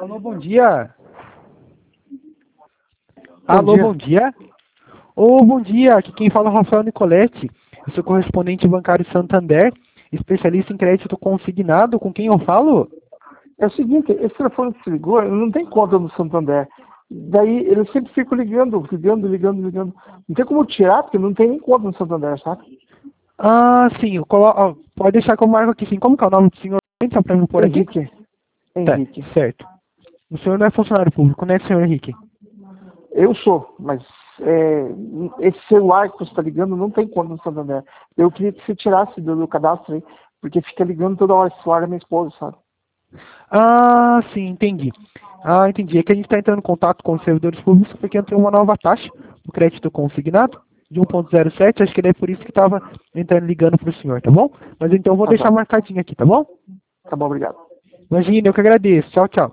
Alô, bom dia. Bom dia. Bom dia. Aqui quem fala é o Rafael Nicoletti. Eu sou correspondente bancário Santander, especialista em crédito consignado. Com quem eu falo? É o seguinte, esse telefone que se ligou, ele não tem conta no Santander. Daí ele sempre fica ligando. Não tem como tirar, porque não tem nem conta no Santander, sabe? Ah, sim. Pode deixar que eu marco aqui, sim. Como que é o nome do senhor? Só para me pôr aqui? Henrique. Tá, Henrique. certo. O senhor não é funcionário público, né, senhor Henrique? Eu sou, mas esse celular que você está ligando não tem conta no Santander. Eu queria que você tirasse do cadastro aí, porque fica ligando toda hora esse celular da minha esposa, sabe? Ah, sim, entendi. Entendi. É que a gente está entrando em contato com os servidores públicos porque entrou uma nova taxa do crédito consignado de 1,07. Acho que é por isso que estava ligando para o senhor, tá bom? Mas então eu vou Tá deixar bom. marcadinho aqui, tá bom? Tá bom, obrigado. Imagina, eu que agradeço. Tchau, tchau.